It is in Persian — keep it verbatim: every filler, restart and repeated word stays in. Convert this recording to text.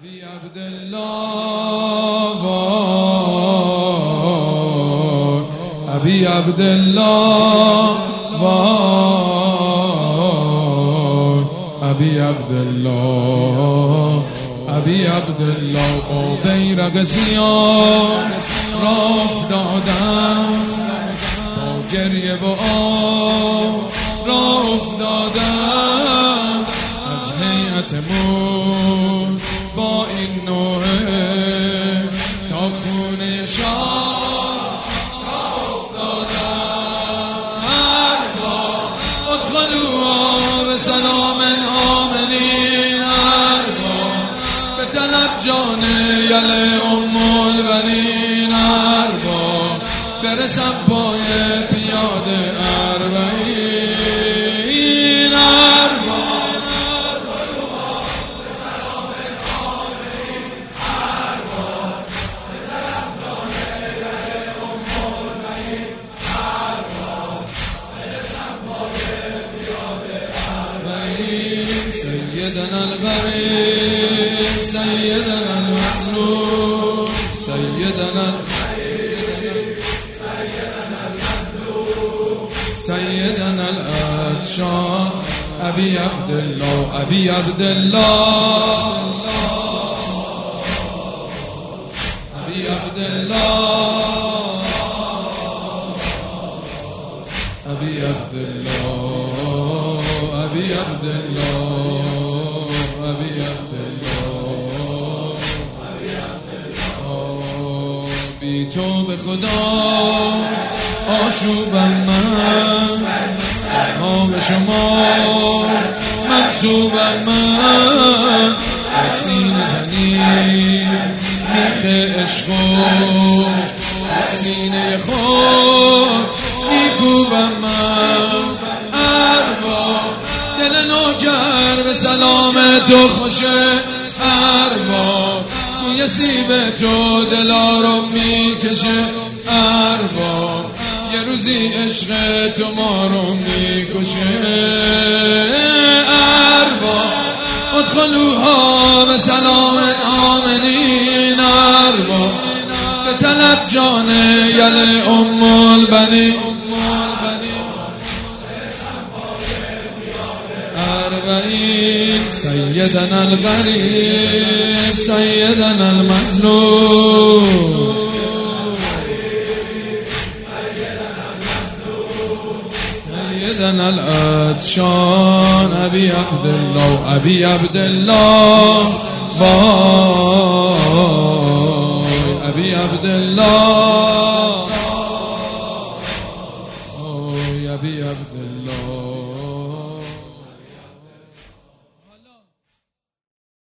أبي عبد الله وای أبي عبد الله وای أبي عبد الله أبي عبد الله با بیرق سیاه راه افتادم با گریه و آه راه افتادم از هیئتمون با این نوحه تا خونه شاه راه افتادم ادخلوها به سلام آمنین اربا به طلب جان یل ام البنین اربا برسم پای پیاده اربعین اربا سيدنا الغريب سيدنا المظلوم سيدنا سيدنا الأتشان أبي عبد الله أبي عبد الله أبي عبد الله أبي عبد الله أبي عبد الله أبي عبد الله بی تو به خدا آشوبم من ها به شما منصوبم من سینه زنی میخ عشق و سینه خود میکوبم من اربا دل نوجر به سلام تو خوشه اربا بوی سیب تو دلا رو میکشه اربا یه روزی عشق تو ما رو میکشه اربا ادخلوها به سلام آمنین اربا به طلب جان یل ام البنین اربعین سیدنا الغریب سیدنا المظلوم سيدنا الأتشان أبي عبد الله أبي عبد الله وای أبي عبد الله وای أبي عبد الله